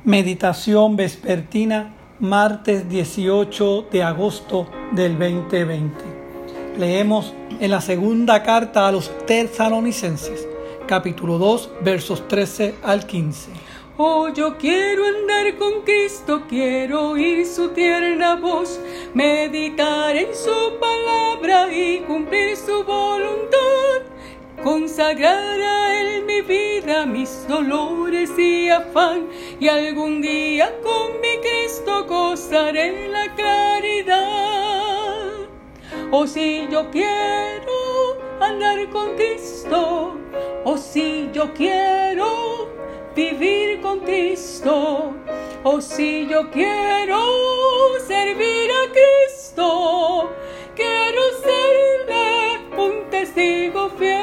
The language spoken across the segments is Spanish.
Meditación vespertina, martes 18 de agosto del 2020. Leemos en la segunda carta a los Tesalonicenses, capítulo 2, versos 13 al 15. Oh, yo quiero andar con Cristo, quiero oír su tierna voz, meditar en su palabra y cumplir su voluntad. Consagrar a Él mi vida, mis dolores y afán, y algún día con mi Cristo gozaré la claridad. Oh, si yo quiero andar con Cristo, oh, si yo quiero vivir con Cristo, oh, si yo quiero servir a Cristo, quiero serle un testigo fiel.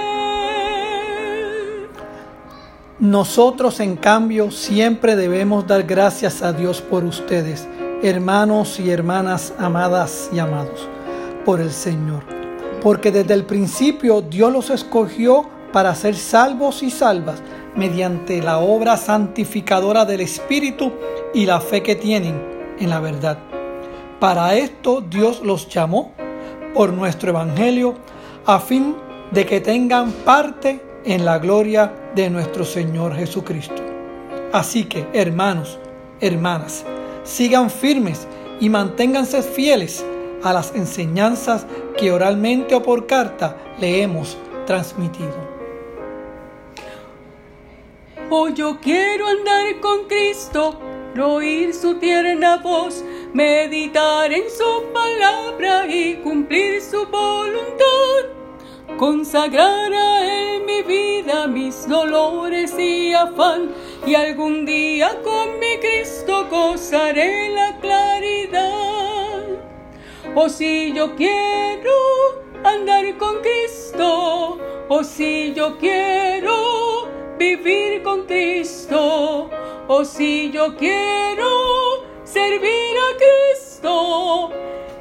Nosotros, en cambio, siempre debemos dar gracias a Dios por ustedes, hermanos y hermanas amadas y amados, por el Señor. Porque desde el principio Dios los escogió para ser salvos y salvas mediante la obra santificadora del Espíritu y la fe que tienen en la verdad. Para esto Dios los llamó por nuestro Evangelio a fin de que tengan parte en la gloria de nuestro Señor Jesucristo. Así que, hermanos, hermanas, sigan firmes y manténganse fieles a las enseñanzas que oralmente o por carta le hemos transmitido. Oh, yo quiero andar con Cristo, oír su tierna voz, meditar en su palabra y cumplir su voluntad. Consagrar a Él mi vida, mis dolores y afán, y algún día con mi Cristo gozaré la claridad. Oh, si yo quiero andar con Cristo, oh, si yo quiero vivir con Cristo, oh, si yo quiero servir a Cristo,